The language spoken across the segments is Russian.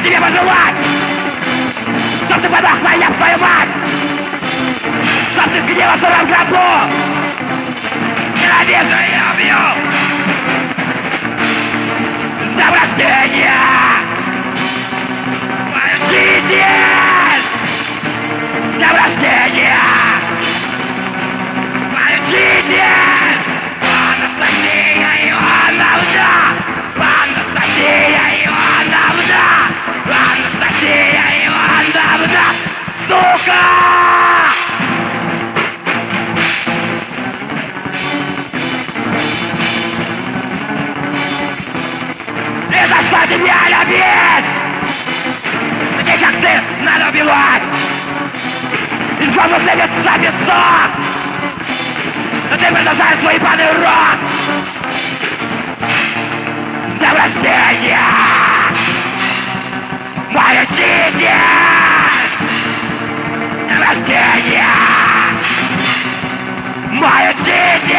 тебе пожелать? Чтоб ты подох, моя твою мать! Чтоб ты сгнила в сыром гробу! Ненавижу и убью! С днем рождения! Мою жизнь! С днем рождения! Мою жизнь! Анастасия Ивановна! Анастасия Ивановна! Анастасия Ивановна! Сука! И за что тебя любить? Таких как ты надо убивать! И жопу плевется песок! Но ты продолжаешь свой ебаный урок! С днем рождения! Моя жизнь! С днем рождения! Моя жизнь!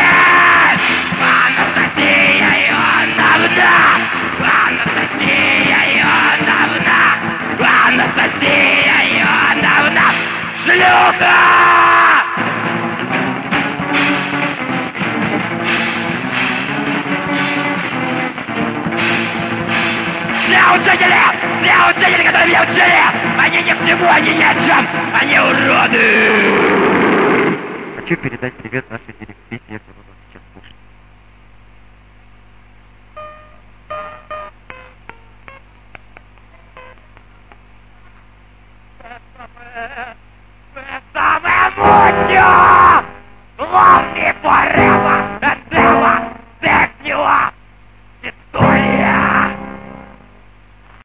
Анастасия Ивановна! Анастасия Ивановна! Анастасия Ивановна! Шлюха! Для учителей, которые меня учили! Они ни к чему, они ни о чем! Они уроды! Хочу передать привет нашей директрисе, которая нас сейчас слушает. Вы самая муть! Love me forever!